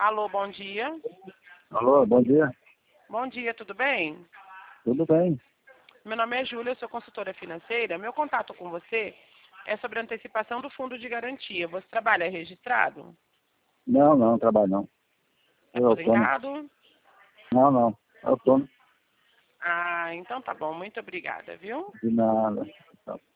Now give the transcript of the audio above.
Alô, bom dia. Alô, bom dia. Bom dia, tudo bem? Tudo bem? Meu nome é Júlia, eu sou consultora financeira. Meu contato com você é sobre a antecipação do fundo de garantia. Você trabalha registrado? Não, trabalho não. É Eu autônomo. aposentado? Não, autônomo. Ah, então tá bom. Muito obrigada, viu? De nada.